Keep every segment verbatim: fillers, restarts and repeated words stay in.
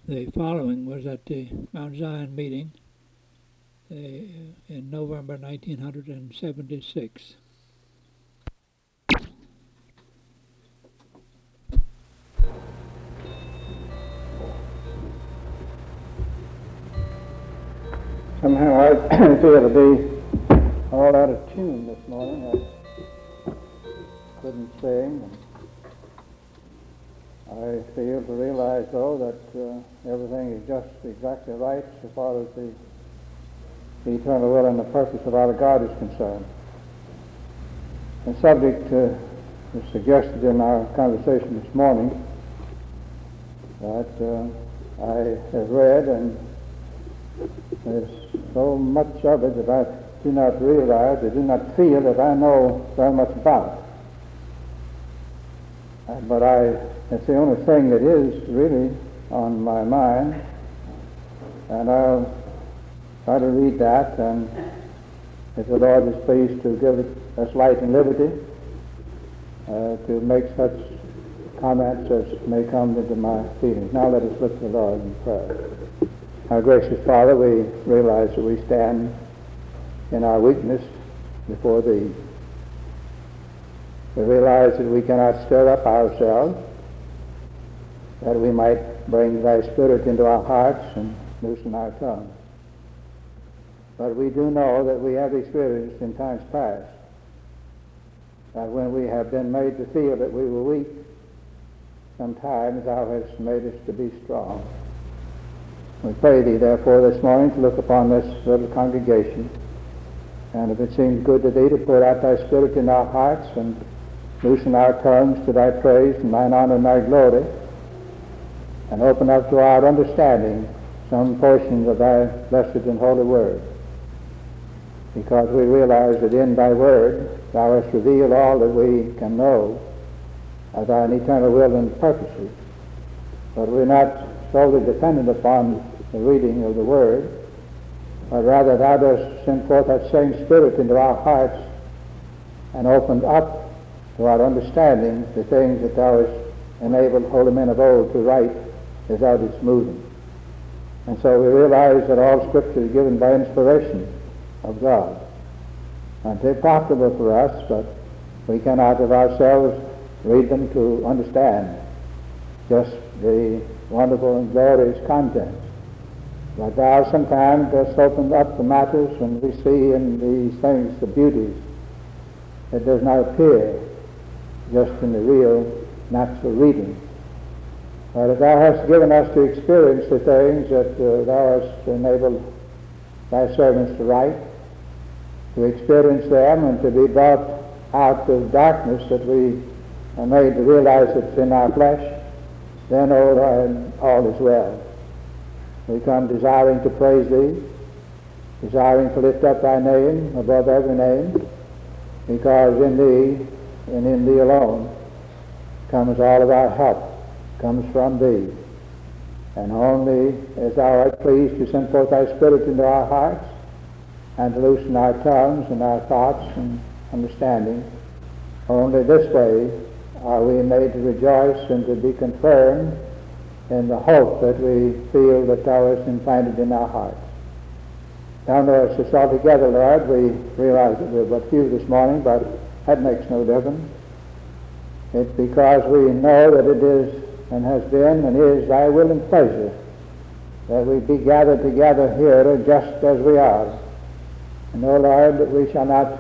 The following was at the Mount Zion meeting uh, in November nineteen seventy-six. Somehow I feel to be all out of tune this morning. I couldn't sing. And I feel to realize, though, that uh, everything is just exactly right so far as the, the eternal will and the purpose of our God is concerned. The subject uh, was suggested in our conversation this morning that uh, I have read, and there's so much of it that I do not realize, I do not feel that I know very much about. Uh, but I, it's the only thing that is really on my mind, and I'll try to read that, and if the Lord is pleased to give us light and liberty uh, to make such comments as may come into my feelings. Now let us look to the Lord in prayer. Our gracious Father, we realize that we stand in our weakness before Thee. We realize that we cannot stir up ourselves, that we might bring Thy Spirit into our hearts and loosen our tongues. But we do know that we have experienced in times past that when we have been made to feel that we were weak, sometimes Thou hast made us to be strong. We pray Thee, therefore, this morning to look upon this little congregation, and if it seems good to Thee to pour out Thy Spirit in our hearts and loosen our tongues to Thy praise and Thine honor and Thy glory, and open up to our understanding some portions of Thy blessed and holy Word, because we realize that in Thy Word Thou hast revealed all that we can know of Thine eternal will and purposes, but we're not solely dependent upon the reading of the Word, but rather Thou dost send forth that same Spirit into our hearts and opened up to our understanding the things that Thou hast enabled holy men of old to write as Thou didst move them. And so we realize that all Scripture is given by inspiration of God, and they're profitable for us, but we cannot of ourselves read them to understand just the wonderful and glorious contents. But Thou sometimes dost open up the matters, and we see in these things the beauties that does not appear just in the real natural reading. But if Thou hast given us to experience the things that uh, Thou hast enabled Thy servants to write, to experience them and to be brought out of darkness that we are made to realize it's in our flesh, then, O Lord, all is well. We come desiring to praise Thee, desiring to lift up Thy name above every name, because in Thee and in Thee alone comes all of our help, comes from Thee. And only as Thou art pleased to send forth Thy Spirit into our hearts and to loosen our tongues and our thoughts and understanding, only this way are we made to rejoice and to be confirmed in the hope that we feel that Thou hast implanted in our hearts. Thou knowest us all together, Lord. We realize that we're but few this morning, but that makes no difference. It's because we know that it is and has been and is Thy will and pleasure that we be gathered together here just as we are. And, O Lord, that we shall not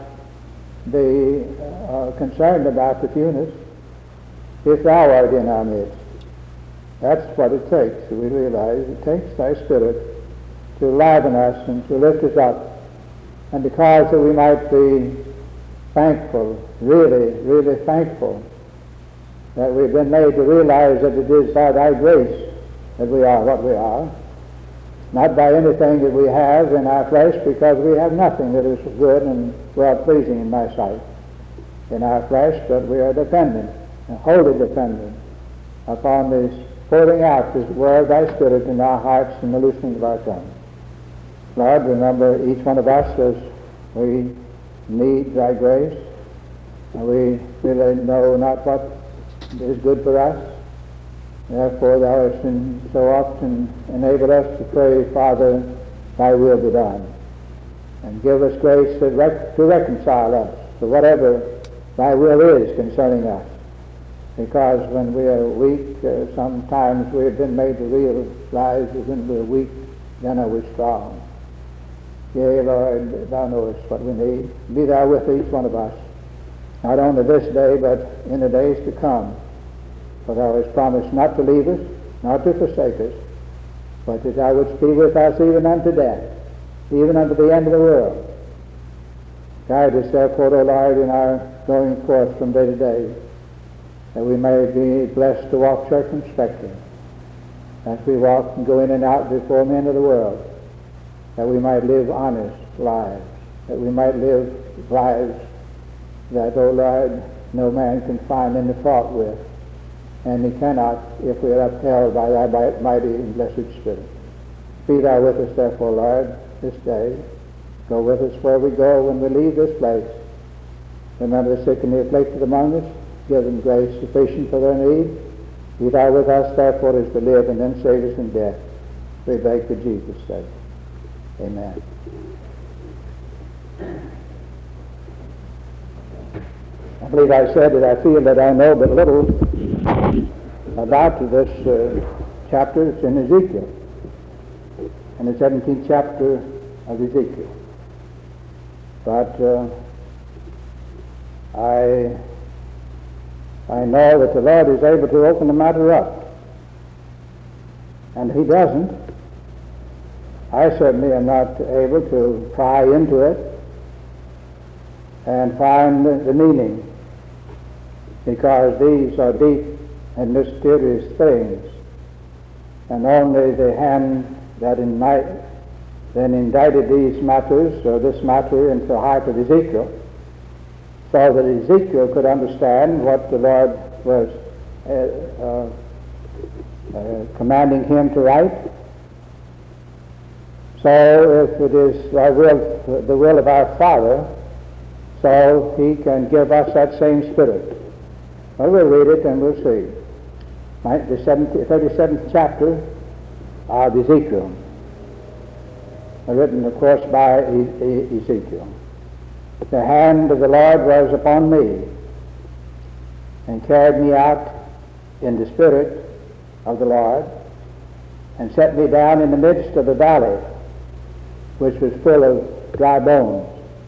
be uh, concerned about the fewness if Thou art in our midst. That's what it takes. We realize it takes Thy Spirit to liven us and to lift us up, and because that we might be thankful, really, really thankful, that we've been made to realize that it is by Thy grace that we are what we are, not by anything that we have in our flesh, because we have nothing that is good and well-pleasing in Thy sight in our flesh, but we are dependent, and wholly dependent, upon this pouring out, as it were, of Thy Spirit in our hearts and the loosening of our tongues. Lord, remember each one of us as we need Thy grace, and we really know not what is good for us. Therefore thou hast in- so often enabled us to pray, Father, thy will be done. And give us grace to, rec- to reconcile us to whatever thy will is concerning us. Because when we are weak, uh, sometimes we have been made to realize that when we are weak, then are we strong. Yea, Lord, thou knowest what we need. Be thou with each one of us, not only this day, but in the days to come. For thou hast promised not to leave us, not to forsake us, but that thou wouldst be with us even unto death, even unto the end of the world. Guide us, therefore, O Lord, in our going forth from day to day, that we may be blessed to walk circumspectly, as we walk and go in and out before men of the world, that we might live honest lives, that we might live lives that, O Lord, no man can find any fault with, and he cannot if we are upheld by thy mighty and blessed Spirit. Be thou with us, therefore, Lord, this day. Go with us where we go when we leave this place. Remember the sick and the afflicted among us. Give them grace sufficient for their need. Be thou with us, therefore, as to live, and then save us in death. We beg for Jesus' sake. Amen. I believe I said that I feel that I know but little about this uh, chapter. It's in Ezekiel, in the seventeenth chapter of Ezekiel. But uh, I I know that the Lord is able to open the matter up. And if he doesn't, I certainly am not able to pry into it and find the, the meaning, because these are deep and mysterious things, and only the hand that in might, then indicted these matters, or this matter, into the heart of Ezekiel, so that Ezekiel could understand what the Lord was uh, uh, uh, commanding him to write. So if it is the will, the will of our Father, so he can give us that same Spirit. Well, we'll read it and we'll see. Right, the thirty-seventh chapter of Ezekiel, written, of course, by e- e- Ezekiel. The hand of the Lord was upon me, and carried me out in the Spirit of the Lord, and set me down in the midst of the valley, which was full of dry bones,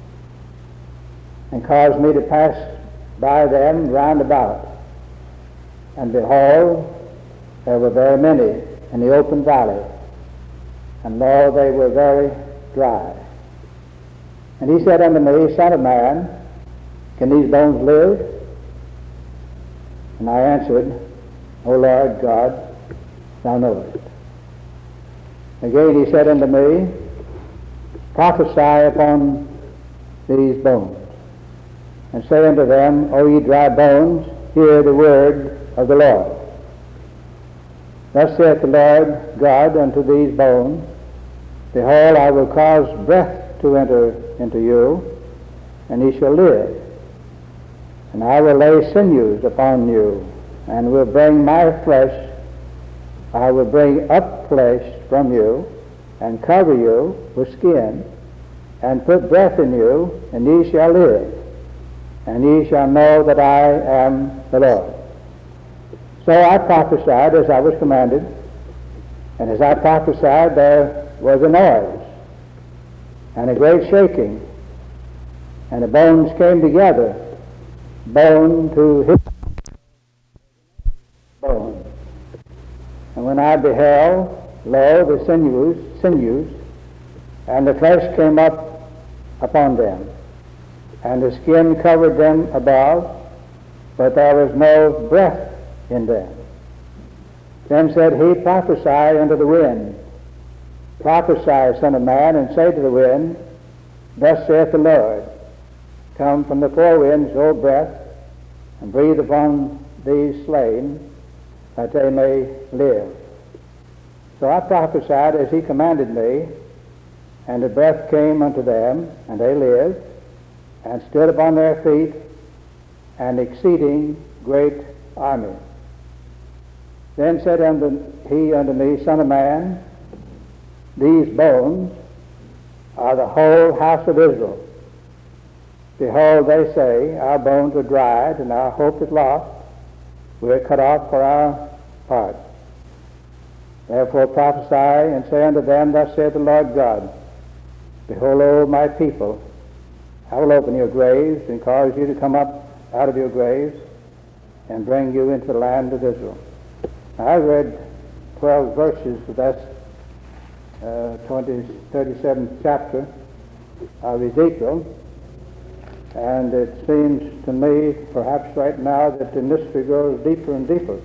and caused me to pass by them round about. And behold, there were very many in the open valley, and lo, they were very dry. And he said unto me, Son of man, can these bones live? And I answered, O Lord God, thou knowest. Again he said unto me, Prophesy upon these bones, and say unto them, O ye dry bones, hear the word of the Lord. Thus saith the Lord God unto these bones, Behold, I will cause breath to enter into you, and ye shall live. And I will lay sinews upon you, and will bring my flesh, I will bring up flesh from you, and cover you with skin, and put breath in you, and ye shall live. And ye shall know that I am the Lord. So I prophesied as I was commanded, and as I prophesied there was a noise, and a great shaking, and the bones came together, bone to his bone. And when I beheld, lo, the sinews, sinews, and the flesh came up upon them, and the skin covered them above, but there was no breath in them. Then said he, Prophesy unto the wind. Prophesy, Son of man, and say to the wind, Thus saith the Lord, Come from the four winds, O breath, and breathe upon these slain, that they may live. So I prophesied as he commanded me, and the breath came unto them, and they lived, and stood upon their feet, an exceeding great army. Then said unto he unto me, Son of man, these bones are the whole house of Israel. Behold, they say, our bones are dried, and our hope is lost. We are cut off for our part. Therefore prophesy, and say unto them, Thus saith the Lord God, Behold, O my people, I will open your graves, and cause you to come up out of your graves, and bring you into the land of Israel. Now, I read twelve verses of that uh, twenty, thirty-seventh chapter of Ezekiel, and it seems to me, perhaps right now, that the mystery goes deeper and deeper.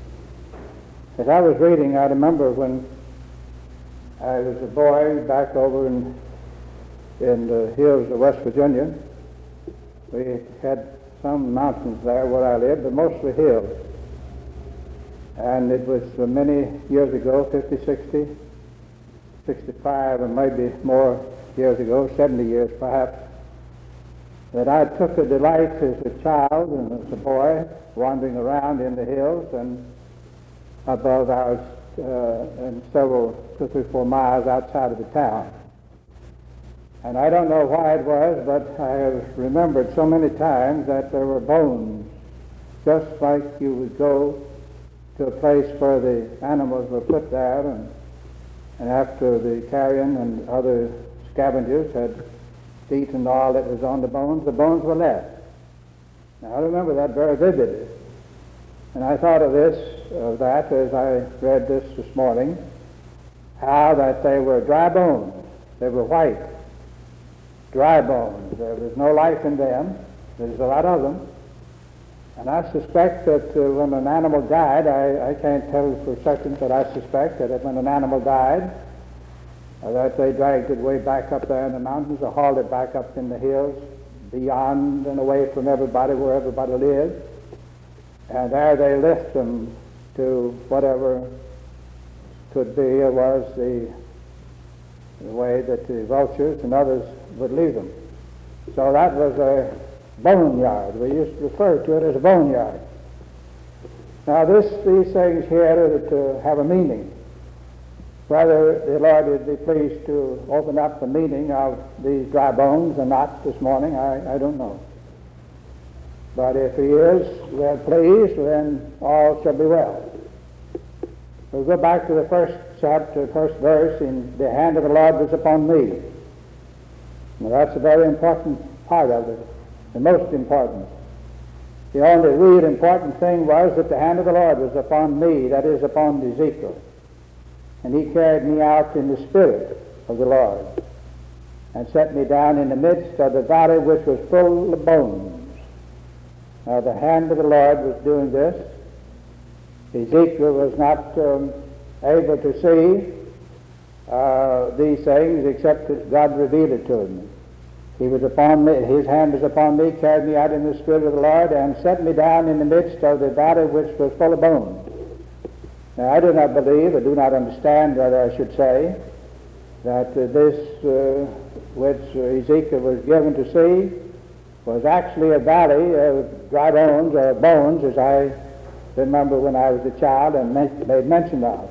As I was reading, I remember when I was a boy back over in, in the hills of West Virginia. We had some mountains there where I lived, but mostly hills. And it was uh, many years ago, fifty, sixty, sixty-five, or maybe more years ago, seventy years perhaps, that I took a delight as a child and as a boy wandering around in the hills and above our, uh, and several, two, three, four miles outside of the town. And I don't know why it was, but I have remembered so many times that there were bones, just like you would go to a place where the animals were put there, and, and after the carrion and other scavengers had eaten all that was on the bones, the bones were left. Now I remember that very vividly. And I thought of this, of that, as I read this this morning, how that they were dry bones. They were white, dry bones. There was no life in them. There's a lot of them. And I suspect that uh, when an animal died, I, I can't tell for certain, but I suspect that when an animal died, uh, that they dragged it way back up there in the mountains or hauled it back up in the hills beyond and away from everybody, where everybody lived. And there they left them to whatever could be or was the, the way that the vultures and others would leave them. So that was a boneyard. We used to refer to it as a boneyard. Now this, these things here are to have a meaning. Whether the Lord would be pleased to open up the meaning of these dry bones or not this morning, I, I don't know. But if he is well pleased, then all shall be well. We'll go back to the first chapter, first verse, in the hand of the Lord was upon me. Now that's a very important part of it, the most important. The only real important thing was that the hand of the Lord was upon me, that is, upon Ezekiel. And he carried me out in the spirit of the Lord, and set me down in the midst of the valley which was full of bones. Now the hand of the Lord was doing this. Ezekiel was not um, able to see uh, these things except that God revealed it to him. He was upon me, his hand was upon me, carried me out in the spirit of the Lord, and set me down in the midst of the valley which was full of bones. Now I do not believe, I do not understand, rather I should say, that uh, this uh, which uh, Ezekiel was given to see was actually a valley of dry bones, or bones, as I remember when I was a child and men- made mention of.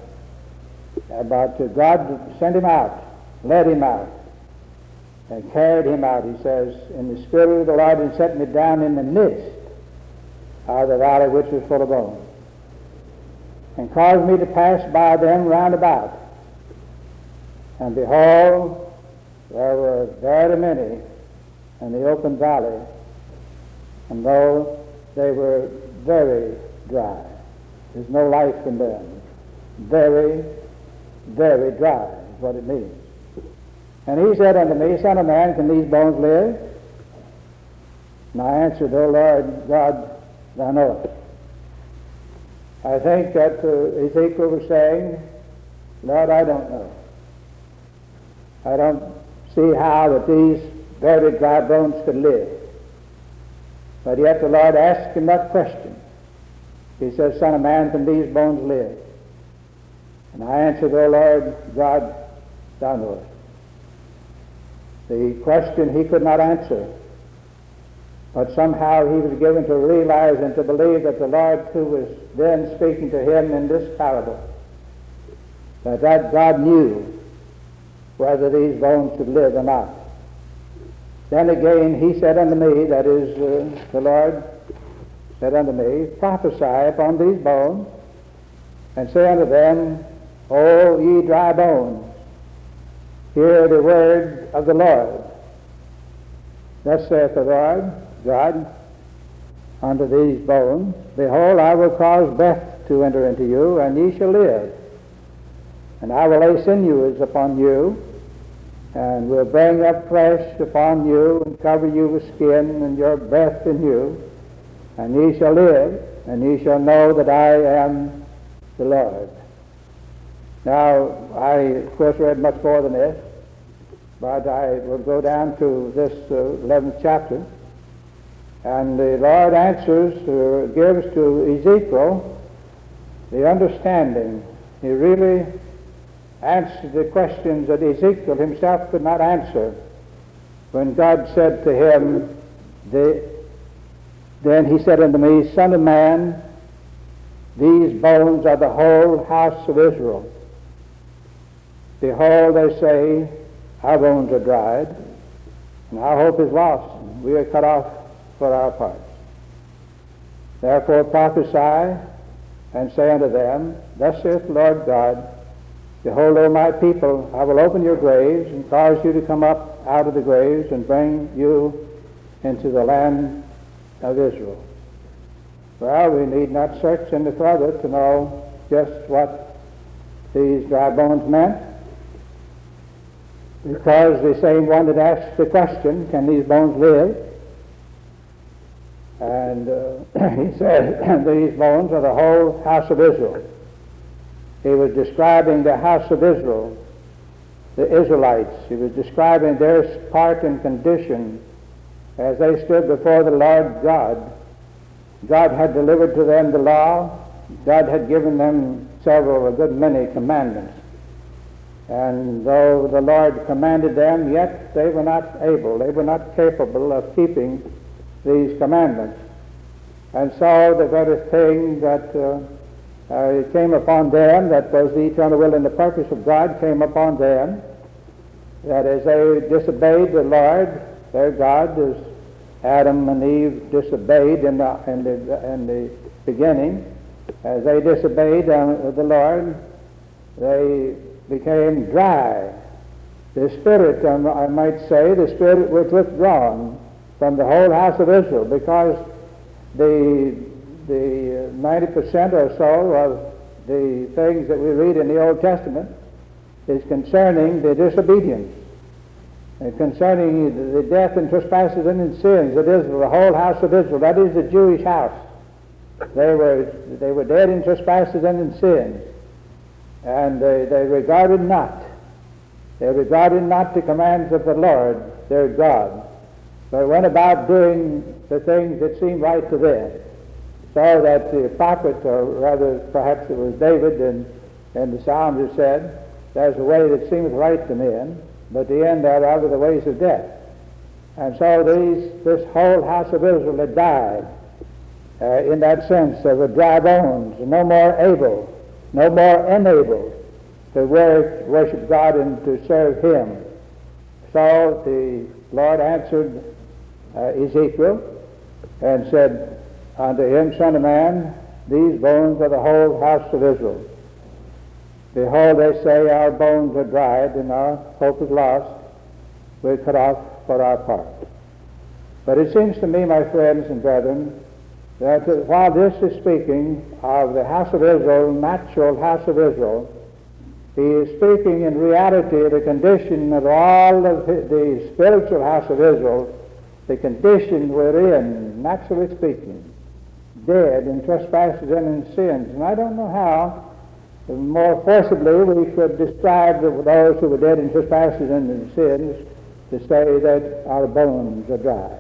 But uh, God sent him out, led him out, and carried him out, he says, in the spirit of the Lord, and set me down in the midst of the valley which was full of bones, and caused me to pass by them round about. And behold, there were very many in the open valley, and though they were very dry, there's no life in them. Very, very dry is what it means. And he said unto me, Son of man, can these bones live? And I answered, O Lord God, thou knowest. I think that uh, Ezekiel was saying, Lord, I don't know. I don't see how that these very dry bones could live. But yet the Lord asked him that question. He says, Son of man, can these bones live? And I answered, O Lord God, thou knowest. The question he could not answer. But somehow he was given to realize and to believe that the Lord, who was then speaking to him in this parable, that, that God knew whether these bones should live or not. Then again he said unto me, that is, uh, the Lord said unto me, prophesy upon these bones, and say unto them, O ye dry bones, hear the word of the Lord. Thus saith the Lord God unto these bones, behold, I will cause breath to enter into you, and ye shall live. And I will lay sinews upon you, and will bring up flesh upon you, and cover you with skin, and your breath in you, and ye shall live, and ye shall know that I am the Lord. Now, I, of course, read much more than this, but I will go down to this uh, eleventh chapter, and the Lord answers, uh, gives to Ezekiel the understanding. He really answered the questions that Ezekiel himself could not answer. When God said to him, the, then he said unto me, Son of man, these bones are the whole house of Israel. Behold, they say, our bones are dried, and our hope is lost. We are cut off for our parts. Therefore prophesy, and say unto them, Thus saith the Lord God, Behold, O my people, I will open your graves, and cause you to come up out of the graves, and bring you into the land of Israel. Well, we need not search any further to know just what these dry bones meant, because the same one that asked the question, can these bones live? And uh, he said, these bones are the whole house of Israel. He was describing the house of Israel, the Israelites. He was describing their part and condition as they stood before the Lord God. God had delivered to them the law. God had given them several, a good many commandments. And though the Lord commanded them, yet they were not able, they were not capable of keeping these commandments. And so the very thing that uh, uh, came upon them, that was the eternal will and the purpose of God, came upon them, that as they disobeyed the Lord, their God, as Adam and Eve disobeyed in the, in the, in the beginning, as they disobeyed uh, the Lord, they became dry. The Spirit, um, I might say, the Spirit was withdrawn from the whole house of Israel, because the the ninety percent or so of the things that we read in the Old Testament is concerning the disobedience, and concerning the death and trespasses and in sins that is the whole house of Israel. That is the Jewish house. They were they were dead in trespasses and in sins, and they, they regarded not they regarded not the commands of the Lord their God, but went about doing the things that seemed right to them. So that the prophet, or rather perhaps it was David in, in the Psalms, who said, there's a way that seemeth right to men, but the end thereof are the ways of death. And so these, this whole house of Israel had died uh, in that sense of a dry bones, no more able, no more enabled to work, worship God and to serve Him. So the Lord answered uh, Ezekiel and said unto him, Son of man, these bones are the whole house of Israel. Behold, they say, our bones are dried, and our hope is lost. We're cut off for our part. But it seems to me, my friends and brethren, that while this is speaking of the house of Israel, natural house of Israel, he is speaking in reality of the condition of all of the spiritual house of Israel, the condition we're in, naturally speaking, dead in trespasses and in sins. And I don't know how more forcibly we could describe those who were dead in trespasses and in sins to say that our bones are dry.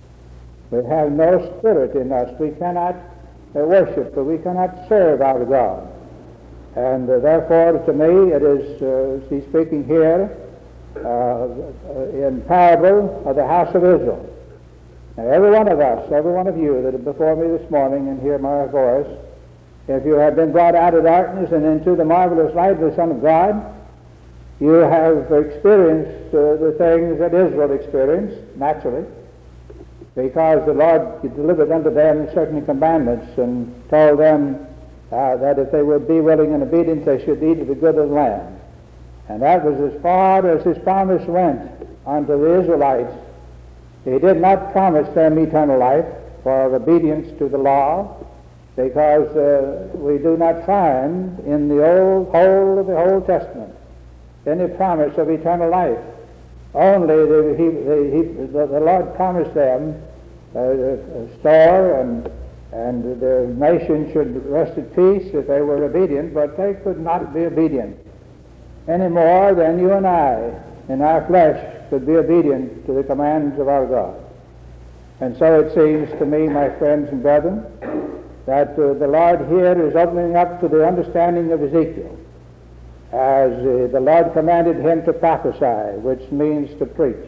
We have no spirit in us. We cannot uh, worship, but we cannot serve our God. And uh, therefore, to me, it is, uh, he's speaking here uh, in parable of the house of Israel. Now, every one of us, every one of you that are before me this morning and hear my voice, if you have been brought out of darkness and into the marvelous light of the Son of God, you have experienced uh, the things that Israel experienced, naturally, because the Lord delivered unto them certain commandments and told them uh, that if they would be willing and obedient, they should eat of the good of the land. And that was as far as his promise went unto the Israelites. He did not promise them eternal life for obedience to the law, because uh, we do not find in the old whole of the Old Testament any promise of eternal life. Only the, he, the, he, the, the Lord promised them uh, a store, and, and the nation should rest at peace if they were obedient, but they could not be obedient any more than you and I in our flesh could be obedient to the commands of our God. And so it seems to me, my friends and brethren, that uh, the Lord here is opening up to the understanding of Ezekiel, as uh, the Lord commanded him to prophesy, which means to preach.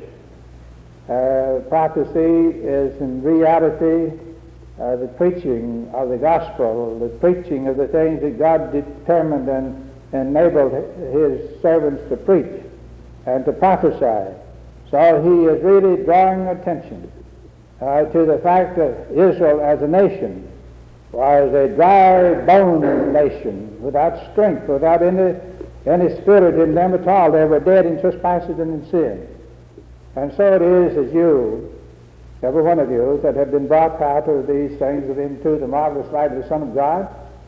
Uh, prophecy is in reality uh, the preaching of the gospel, the preaching of the things that God determined and enabled his servants to preach and to prophesy. So he is really drawing attention uh, to the fact that Israel as a nation was a dry bone nation, without strength, without any, any spirit in them at all. They were dead in trespasses and in sin. And so it is as you, every one of you, that have been brought out of these things into the marvelous light of the Son of God,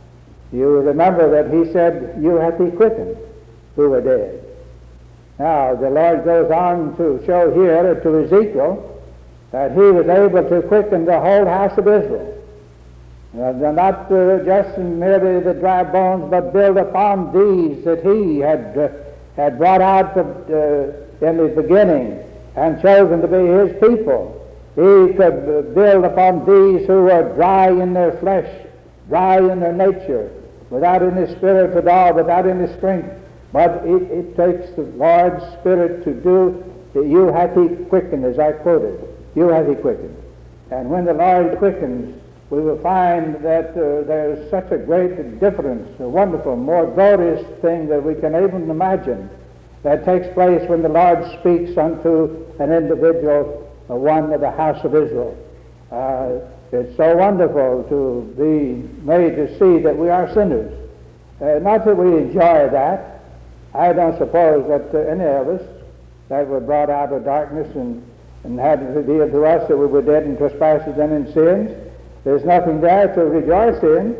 you remember that he said, you hath he quickened who were dead. Now, the Lord goes on to show here to Ezekiel that he was able to quicken the whole house of Israel. Uh, not uh, just merely the dry bones, but build upon these that he had uh, had brought out from, uh, in the beginning and chosen to be his people. He could uh, build upon these who were dry in their flesh, dry in their nature, without any spirit at all, without any strength. But it, it takes the Lord's Spirit to do, you hath he quickened, as I quoted. You hath he quickened. And when the Lord quickens, we will find that uh, there is such a great difference, a wonderful, more glorious thing that we can even imagine that takes place when the Lord speaks unto an individual, uh, one of the house of Israel. Uh, it's so wonderful to be made to see that we are sinners. Uh, not that we enjoy that. I don't suppose that uh, any of us that were brought out of darkness and, and had it revealed to us that we were dead in trespasses and in sins, there's nothing there to rejoice in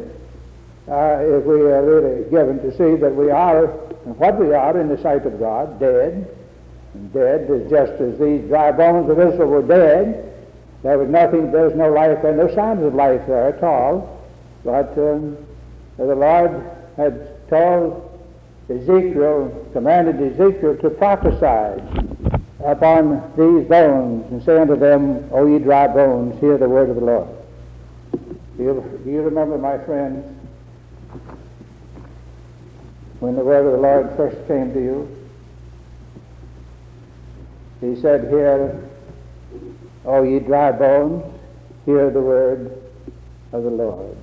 uh, if we are really given to see that we are, and what we are in the sight of God, dead. And dead is just as these dry bones of Israel were dead. There was nothing, there was no life there, no signs of life there at all. But um, the Lord had told Ezekiel, commanded Ezekiel to prophesy upon these bones and say unto them, O ye dry bones, hear the word of the Lord. Do you, do you remember, my friends, when the word of the Lord first came to you? He said, Hear, O ye dry bones, hear the word of the Lord.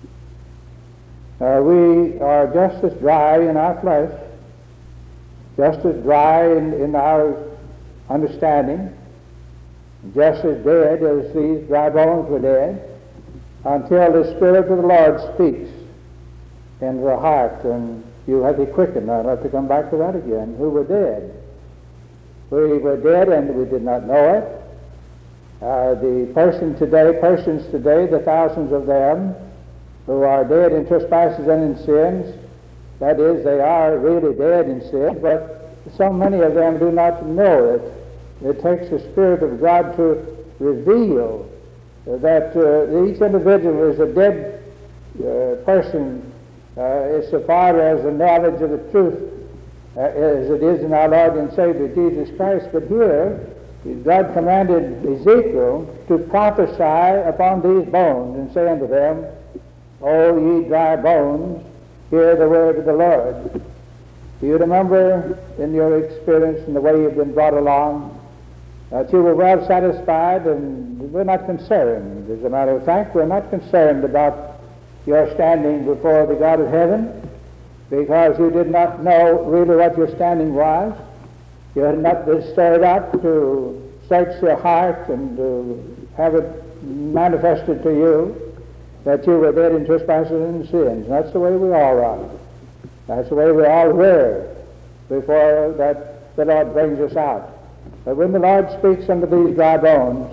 Uh, we are just as dry in our flesh, just as dry in, in our understanding, just as dead as these dry bones were dead, until the Spirit of the Lord speaks into the heart, and you have to quicken. I'll have to come back to that again. Who were dead? We were dead and we did not know it. Uh, the person today, persons today, the thousands of them who are dead in trespasses and in sins, that is, they are really dead in sin, but so many of them do not know it. It takes the Spirit of God to reveal that uh, each individual is a dead uh, person uh, as far as the knowledge of the truth uh, as it is in our Lord and Savior Jesus Christ. But here, God commanded Ezekiel to prophesy upon these bones and say unto them, O ye dry bones, hear the word of the Lord. Do you remember in your experience and the way you've been brought along that you were well satisfied and we're not concerned. As a matter of fact, we're not concerned about your standing before the God of heaven, because you did not know really what your standing was. You had not been stirred up to search your heart and to have it manifested to you that you were dead in trespasses and sins. And that's the way we all are. That's the way we all were before that the Lord brings us out. But when the Lord speaks unto these dry bones,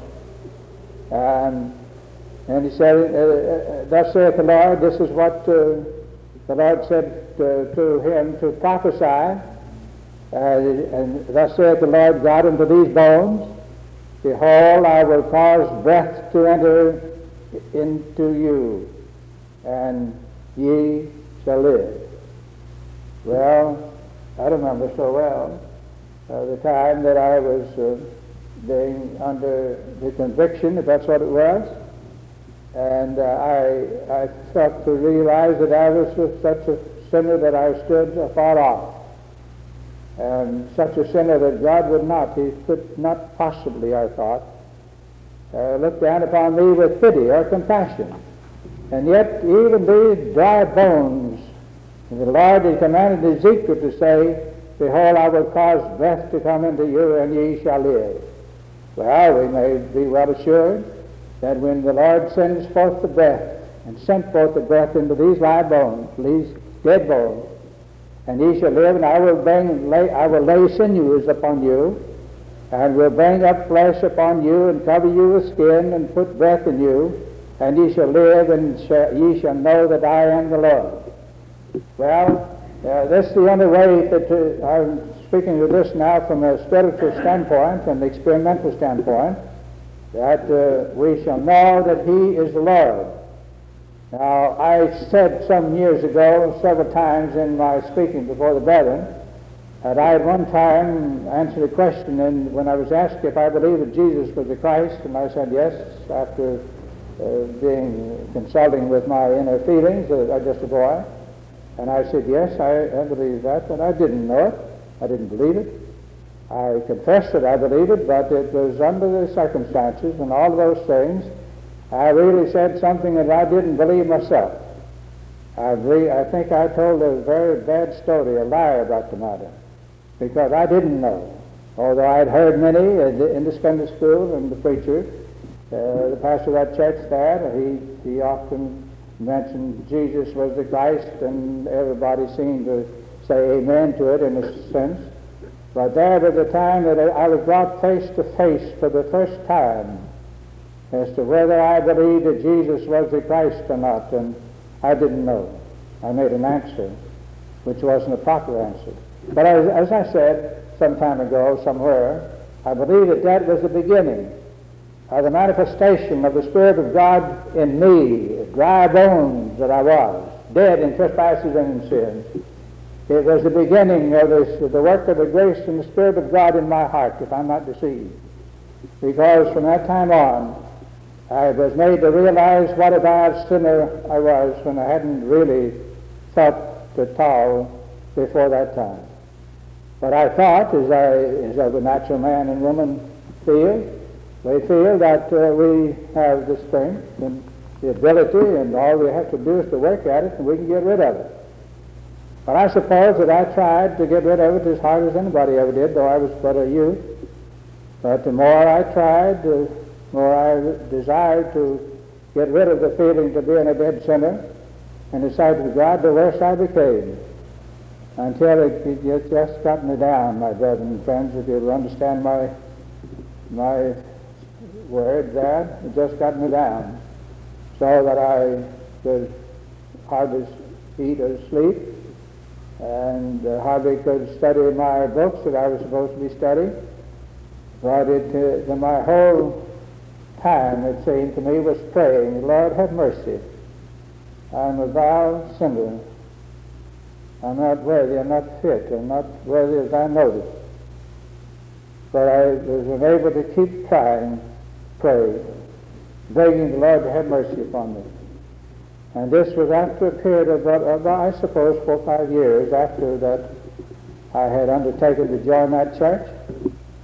um, and he said, uh, uh, thus saith the Lord, this is what uh, the Lord said to, to him to prophesy, uh, and thus saith the Lord God unto these bones, behold, I will cause breath to enter into you, and ye shall live. Well, I remember so well uh, the time that I was uh, being under the conviction, if that's what it was, and uh, I, I felt to realize that I was such a sinner that I stood afar off, and such a sinner that God would not, he could not possibly, I thought, uh, look down upon me with pity or compassion. And yet even these dry bones, the Lord had commanded Ezekiel to say, behold, I will cause breath to come into you, and ye shall live. Well, we may be well assured that when the Lord sends forth the breath, and sent forth the breath into these dry bones, these dead bones, and ye shall live, and I will bring, lay, I will lay sinews upon you, and will bring up flesh upon you, and cover you with skin, and put breath in you, and ye shall live, and shall, ye shall know that I am the Lord. Well, uh, this is the only way that uh, I'm speaking of this now from a spiritual standpoint and experimental standpoint, that uh, we shall know that he is the Lord. Now, I said some years ago, several times in my speaking before the brethren, that I at one time answered a question, and when I was asked if I believed that Jesus was the Christ, and I said yes, after uh, being consulting with my inner feelings, uh, just a boy. And I said, yes, I, I believe that, but I didn't know it. I didn't believe it. I confessed that I believed it, but it was under the circumstances and all of those things, I really said something that I didn't believe myself. I, re- I think I told a very bad story, a lie about the matter, because I didn't know. Although I had heard many in the Sunday school and the preacher, uh, the pastor of that church there, he, he often mentioned Jesus was the Christ, and everybody seemed to say amen to it in a sense. But there was a time that I was brought face to face for the first time as to whether I believed that Jesus was the Christ or not, and I didn't know. I made an answer which wasn't a proper answer. But as, as I said some time ago somewhere, I believe that that was the beginning of the manifestation of the Spirit of God in me, dry bones that I was, dead in trespasses and in sins. It was the beginning of this, the work of the grace and the Spirit of God in my heart, if I'm not deceived. Because from that time on, I was made to realize what a bad sinner I was when I hadn't really thought at all before that time. But I thought, as I, as a natural man and woman feel, we feel that uh, we have the strength and the ability, and all we have to do is to work at it, and we can get rid of it. But I suppose that I tried to get rid of it as hard as anybody ever did, though I was but a youth. But the more I tried, the more I desired to get rid of the feeling of being a dead sinner in the sight of God, the worse I became. Until it, it just got me down, my brethren and friends, if you'll understand my my word there, it just got me down, so that I could hardly eat or sleep, and uh, hardly could study my books that I was supposed to be studying. But it, uh, my whole time, it seemed to me, was praying, Lord, have mercy. I'm a vile sinner. I'm not worthy, I'm not fit, I'm not worthy as I noticed. But I was able to keep trying, praying, begging the Lord to have mercy upon me. And this was after a period of, of I suppose, four or five years after that I had undertaken to join that church.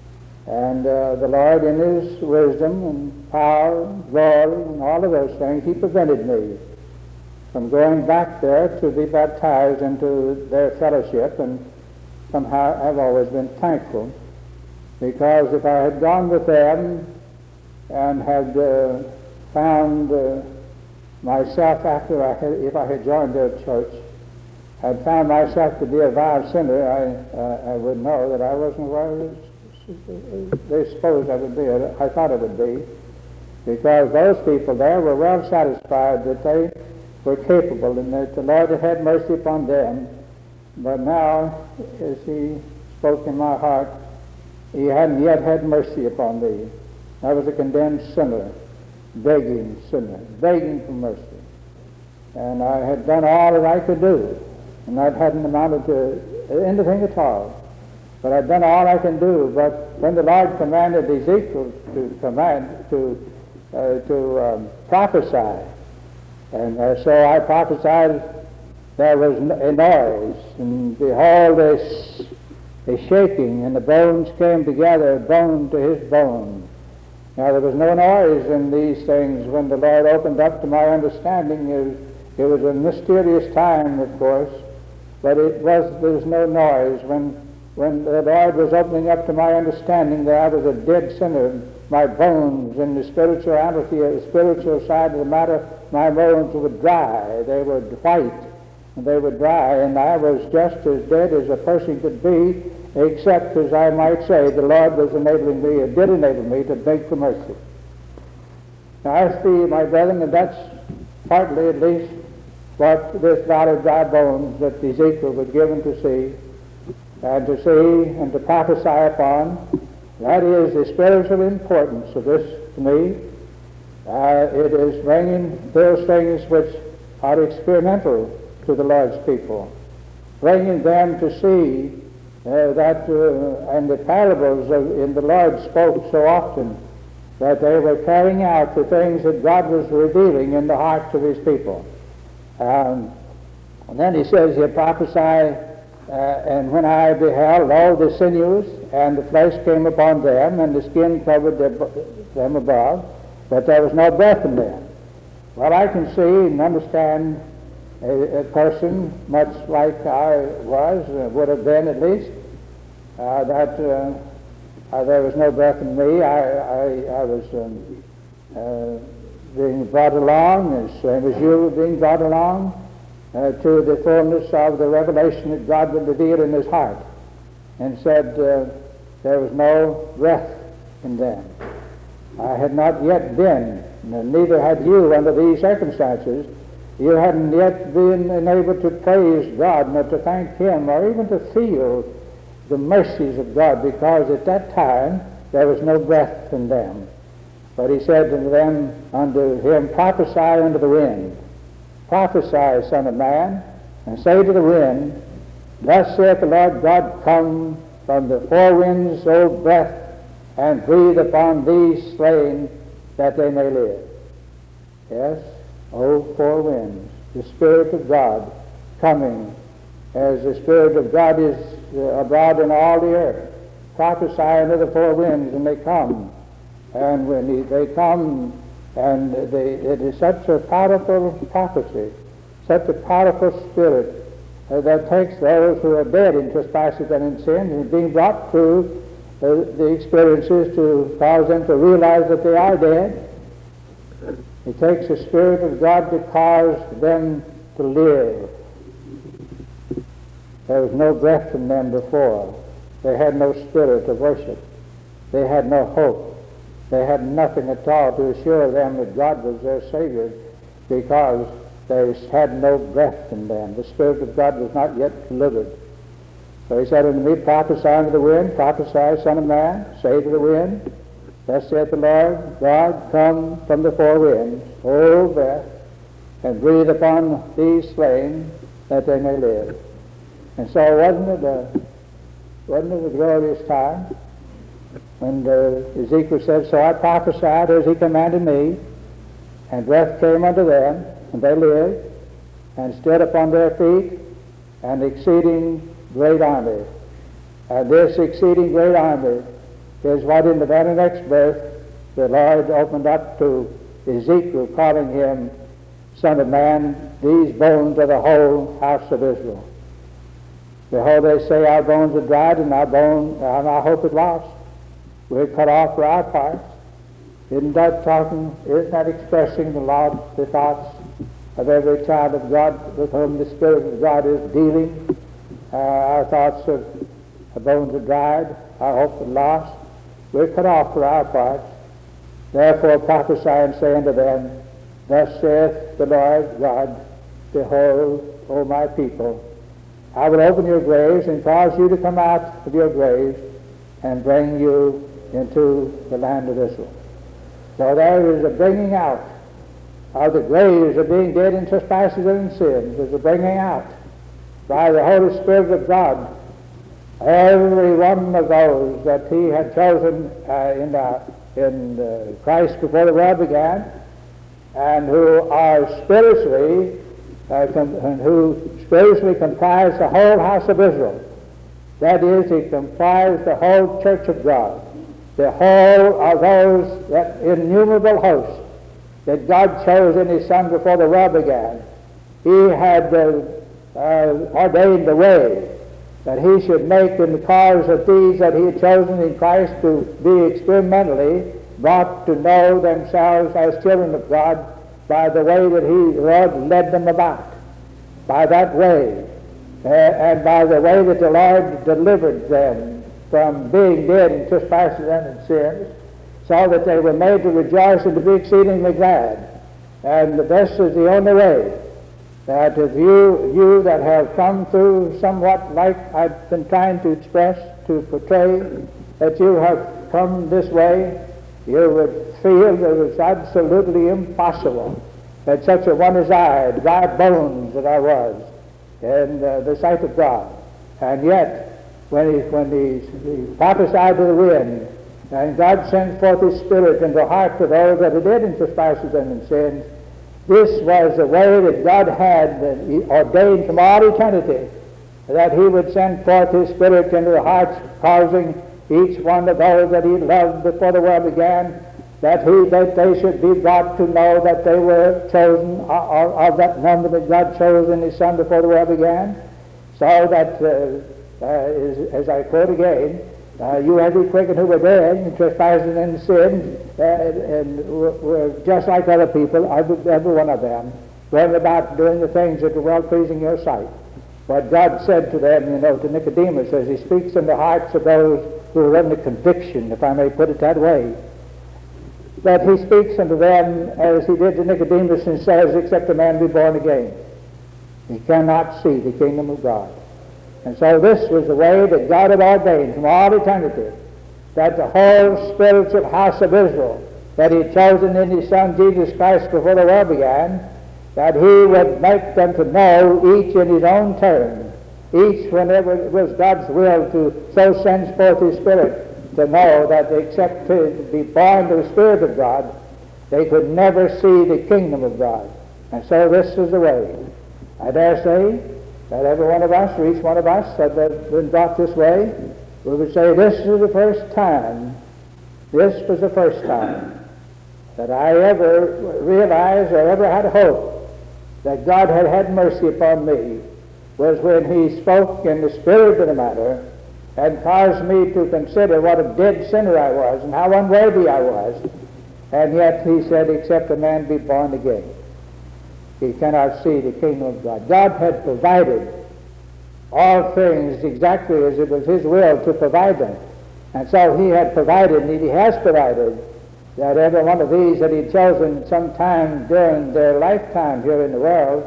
And uh, the Lord, in His wisdom and power and glory and all of those things, He prevented me from going back there to be baptized into their fellowship. And somehow I've always been thankful, because if I had gone with them and had uh, found uh, myself after I had, if I had joined their church, had found myself to be a vile sinner, I, uh, I would know that I wasn't where they supposed I would be, I thought I would be, because those people there were well satisfied that they were capable and that the Lord had had mercy upon them. But now, as He spoke in my heart, He hadn't yet had mercy upon me. I was a condemned sinner, begging sinner, begging for mercy. And I had done all that I could do, and that hadn't amounted to anything at all. But I'd done all I can do. But when the Lord commanded Ezekiel to command to uh, to um, prophesy, and uh, so I prophesied, there was a noise, and behold, a, a shaking, and the bones came together, bone to his bone. Now there was no noise in these things when the Lord opened up to my understanding. It, it was a mysterious time, of course, but it was there was no noise when. When the Lord was opening up to my understanding that I was a dead sinner, my bones in the spirituality, the spiritual side of the matter, my bones were dry. They were white, and they were dry, and I was just as dead as a person could be, except, as I might say, the Lord was enabling me, it did enable me to beg for mercy. Now I see, my brethren, and that's partly at least what this valley of dry bones that Ezekiel was given to see, and to see and to prophesy upon. That is the spiritual importance of this to me. Uh, it is bringing those things which are experimental to the Lord's people, bringing them to see uh, that, uh, and the parables of, in the Lord spoke so often, that they were carrying out the things that God was revealing in the hearts of His people. Um, and then He says, He prophesied, Uh, and when I beheld, all the sinews and the flesh came upon them, and the skin covered their, them above, but there was no breath in them. Well, I can see and understand a, a person much like I was, uh, would have been at least, uh, that uh, uh, there was no breath in me. I, I, I was um, uh, being brought along, as same as you were being brought along, Uh, to the fullness of the revelation that God would reveal in his heart, and said uh, there was no breath in them. I had not yet been, and neither had you under these circumstances. You hadn't yet been enabled to praise God, nor to thank Him, or even to feel the mercies of God, because at that time there was no breath in them. But He said to them, unto him, prophesy unto the wind. Prophesy, Son of Man, and say to the wind, thus saith the Lord God, come from the four winds, O breath, and breathe upon these slain, that they may live. Yes, O four winds, the Spirit of God coming, as the Spirit of God is uh, abroad in all the earth. Prophesy unto the four winds, and they come. And when he, they come, and they, it is such a powerful prophecy, such a powerful spirit uh, that takes those who are dead in trespasses and in sins and being brought through uh, the experiences to cause them to realize that they are dead. It takes the Spirit of God to cause them to live. There was no breath in them before. They had no spirit of worship. They had no hope. They had nothing at all to assure them that God was their Savior, because they had no breath in them. The Spirit of God was not yet delivered. So He said unto me, prophesy unto the wind, prophesy, Son of Man, say to the wind, thus saith the Lord God, come from the four winds, O breath, and breathe upon these slain, that they may live. And so wasn't it a, wasn't it a glorious time? And uh, Ezekiel said, so I prophesied as He commanded me, and breath came unto them, and they lived, and stood upon their feet, an exceeding great army. And this exceeding great army is what in the very next verse the Lord opened up to Ezekiel, calling him, Son of man, these bones are the whole house of Israel. Behold, they say, our bones are dried, and our bone, and our hope is lost. We're cut off for our parts. Isn't that talking, isn't that expressing the Lord, the thoughts of every child of God with whom the Spirit of God is dealing? Uh, our thoughts of our bones are dried, our hope is lost. We're cut off for our parts. Therefore prophesy and say unto them, Thus saith the Lord God, Behold, O my people, I will open your graves and cause you to come out of your graves and bring you into the land of Israel. So there is a bringing out of the graves of being dead in trespasses and in sins. There's a bringing out by the Holy Spirit of God every one of those that he had chosen uh, in, uh, in uh, Christ before the world began, and who are spiritually uh, com- and who spiritually comprise the whole house of Israel. That is, he comprised the whole church of God, the whole of those that innumerable hosts that God chose in his Son before the world began. He had uh, uh, ordained the way that he should make in the cause of these that he had chosen in Christ to be experimentally brought to know themselves as children of God by the way that he, Lord, led them about. By that way, uh, and by the way that the Lord delivered them from being dead in trespasses and in sins, so that they were made to rejoice and to be exceedingly glad. And this is the only way that if you, you that have come through somewhat like I've been trying to express, to portray, that you have come this way, you would feel that it was absolutely impossible that such a one as I, dry bones that I was, in uh, the sight of God. And yet, when he, when he, he prophesied to the wind, and God sent forth his Spirit into the hearts of those that are dead in trespasses and in sins, this was the way that God had that he ordained from all eternity, that he would send forth his Spirit into the hearts, causing each one of those that he loved before the world began, that he that they should be brought to know that they were chosen of, of that number that God chose in his Son before the world began, so that, uh, uh, as, as I quote again, uh, you have we quickened who were dead in trespasses and sins, uh, and were, were just like other people, every, every one of them, going about doing the things that were well pleasing your sight. What God said to them, you know, to Nicodemus, as he speaks in the hearts of those who are under conviction, if I may put it that way, that he speaks unto them as he did to Nicodemus and says, except a man be born again, he cannot see the kingdom of God. And so this was the way that God had ordained from all eternity, that the whole spiritual house of Israel that he had chosen in his Son Jesus Christ before the world began, that he would make them to know each in his own turn, each whenever it was God's will to so send forth his Spirit, to know that except to be born to the Spirit of God, they could never see the kingdom of God. And so this is the way. I dare say that every one of us, or each one of us, that have been brought this way, we would say, this is the first time, this was the first time that I ever realized or ever had hope that God had had mercy upon me, was when he spoke in the spirit of the matter and caused me to consider what a dead sinner I was and how unworthy I was. And yet he said, except a man be born again, he cannot see the kingdom of God. God had provided all things exactly as it was his will to provide them. And so he had provided, and he has provided, that every one of these that he'd chosen sometime during their lifetime here in the world,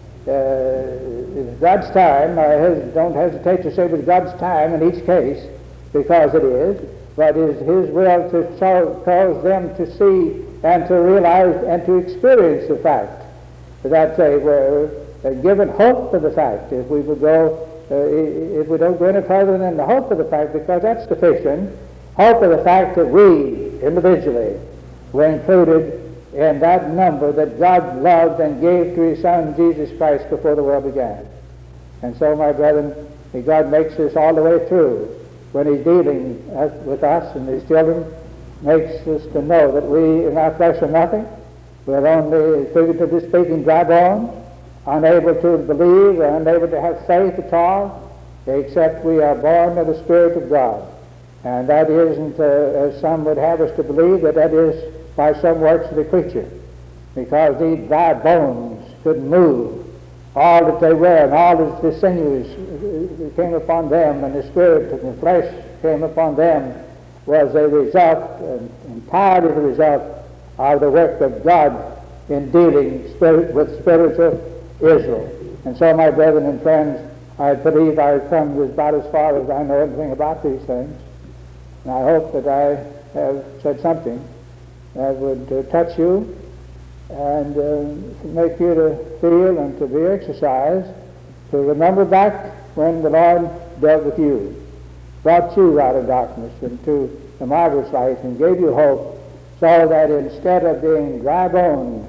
uh, it's God's time. I hes- don't hesitate to say it was God's time in each case, because it is, but it is his will to so, cause them to see and to realize and to experience the fact that they were uh, given hope of the fact. If we would go, uh, if we don't go any further than the hope of the fact, because that's sufficient, hope of the fact that we individually were included in that number that God loved and gave to his Son Jesus Christ before the world began. And so, my brethren, God makes this all the way through, when he's dealing with us and his children, makes us to know that we in our flesh are nothing. We're only, figuratively speaking, dry bones, unable to believe, unable to have faith at all, except we are born of the Spirit of God. And that isn't, uh, as some would have us to believe, that that is by some works of the creature, because these dry bones couldn't move. All that they were, and all that the sinews came upon them, and the spirit and the flesh came upon them, was a result, and entirely the result, of the work of God in dealing spirit with spiritual Israel. And so, my brethren and friends, I believe I've come about as far as I know anything about these things. And I hope that I have said something that would uh, touch you and uh, make you to feel and to be exercised, to remember back when the Lord dealt with you, brought you out of darkness into the marvelous light, and gave you hope, so that instead of being dry bones,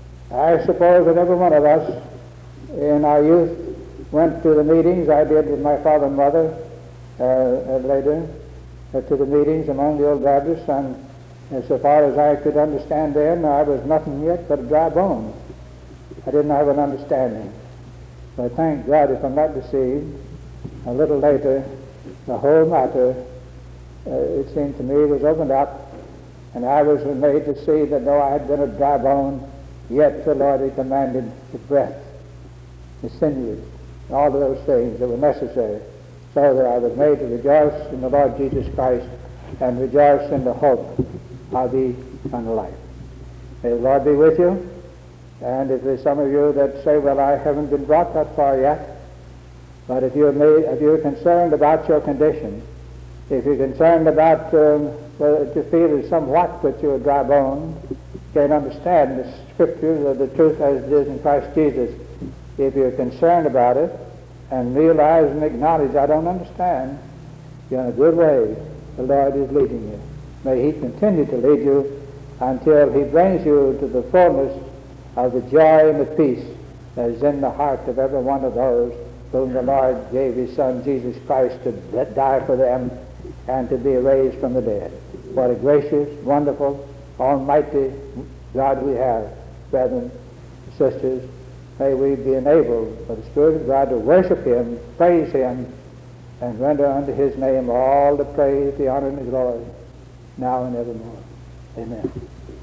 I suppose that every one of us in our youth went to the meetings. I did with my father and mother uh, later, uh, to the meetings among the old Baptists, and as so far as I could understand then, I was nothing yet but a dry bone. I didn't have an understanding. But thank God, if I'm not deceived, a little later, the whole matter, uh, it seemed to me, was opened up, and I was made to see that though I had been a dry bone, yet the Lord had commanded the breath, the sinews, all of those things that were necessary, so that I was made to rejoice in the Lord Jesus Christ and rejoice in the hope of the eternal life. May the Lord be with you. And if there's some of you that say, well, I haven't been brought that far yet, but if you're, made, if you're concerned about your condition, if you're concerned about um, whether to feel somewhat that you're dry bone, can't understand the Scriptures or the truth as it is in Christ Jesus, if you're concerned about it and realize and acknowledge, I don't understand, you're in a good way. The Lord is leading you. May He continue to lead you until He brings you to the fullness of the joy and the peace that is in the heart of every one of those whom the Lord gave His Son Jesus Christ to die for them and to be raised from the dead. What a gracious, wonderful, almighty God we have, brethren, sisters. May we be enabled by the Spirit of God to worship Him, praise Him, and render unto His name all the praise, the honor, and the glory, now and evermore. Amen.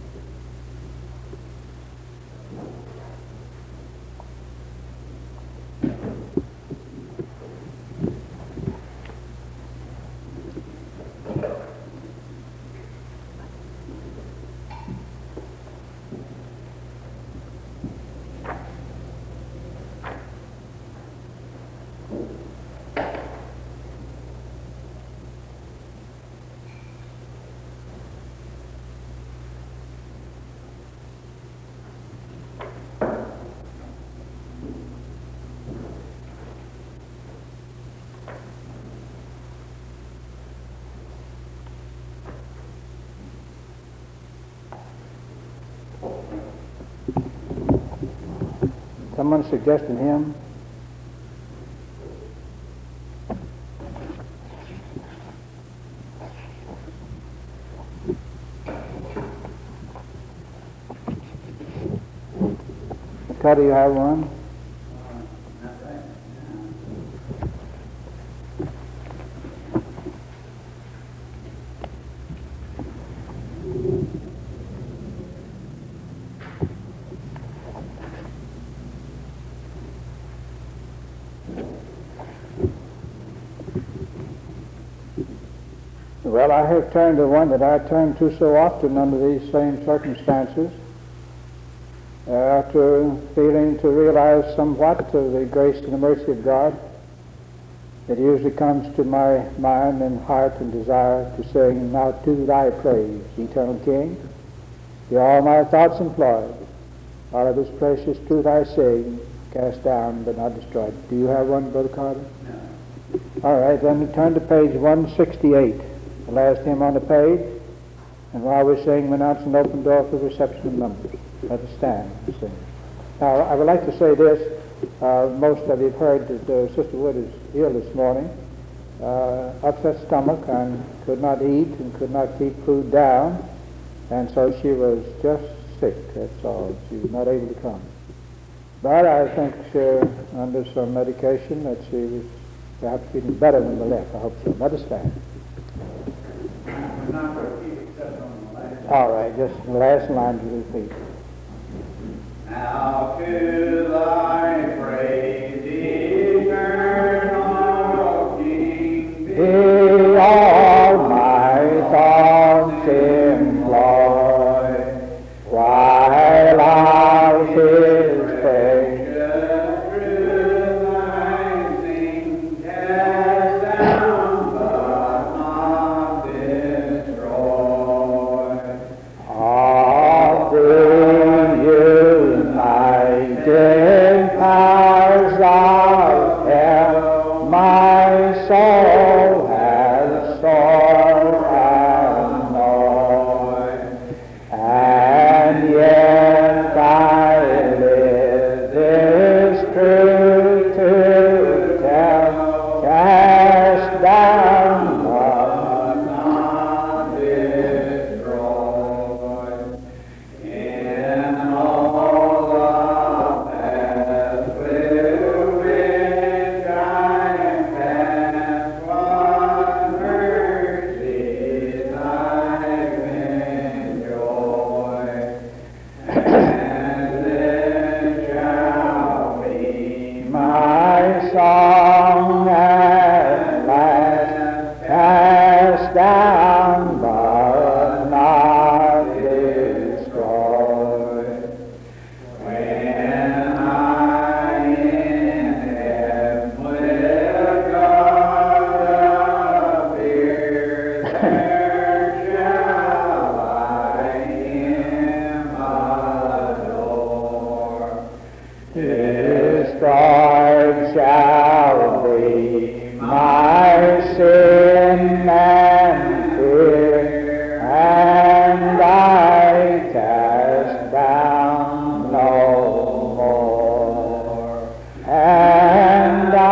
Someone suggested him. How do you have one? Well, I have turned to one that I turn to so often under these same circumstances, uh, after feeling to realize somewhat of the grace and the mercy of God. It usually comes to my mind and heart and desire to sing, now to thy praise, eternal King, be all my thoughts employed, all of his precious truth I sing, cast down but not destroyed. Do you have one, Brother Carter? No. All right, then we turn to page one sixty-eight. The last hymn on the page, and while we sing, we announce an open door for reception of numbers. Let us stand and sing. Now, I would like to say this. Uh, most of you have heard that uh, Sister Wood is ill this morning, uh, upset stomach and could not eat and could not keep food down, and so she was just sick, that's all. She was not able to come. But I think uh, under some medication that she was perhaps feeling better when we left. I hope so. Let us stand. All right, just the last line to repeat. Now to thy praise, eternal King, Be all my thoughts employ, while of His precious truth I sing, cast down but not destroy. Of the united powers of hell, my soul has sought and known, and yet I live this truth to tell, cast down but Not destroy. In all the paths with which I am passed, what mercies I've enjoyed, and then shall be my song at last, cast down but not destroyed. when I in heaven with God appear, there shall I Him adore. Destroyed shall be my sin and fear, and I cast down no more. And I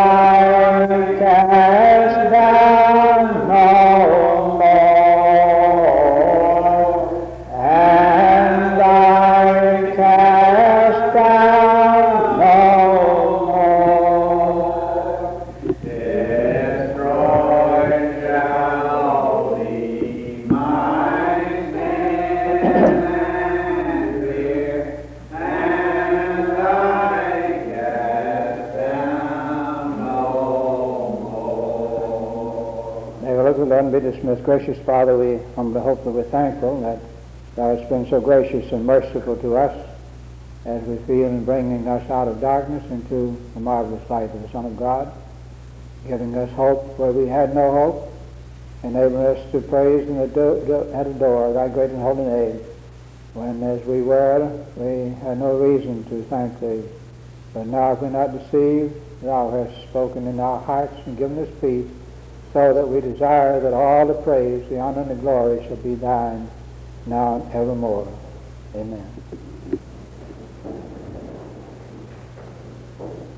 cast down no more. And I cast down no more. Destroyed shall be my sin and fear, and I cast down no more. May we look and then be dismissed. Gracious Father, we humbly hope that we're thankful that Thou hast been so gracious and merciful to us as we feel in bringing us out of darkness into the marvelous light of the Son of God, giving us hope where we had no hope, enabling us to praise and adore, and adore Thy great and holy name, when as we were, we had no reason to thank Thee. But now if we're not deceived, Thou hast spoken in our hearts and given us peace, so that we desire that all the praise, the honor, and the glory shall be Thine, now and evermore. Amen.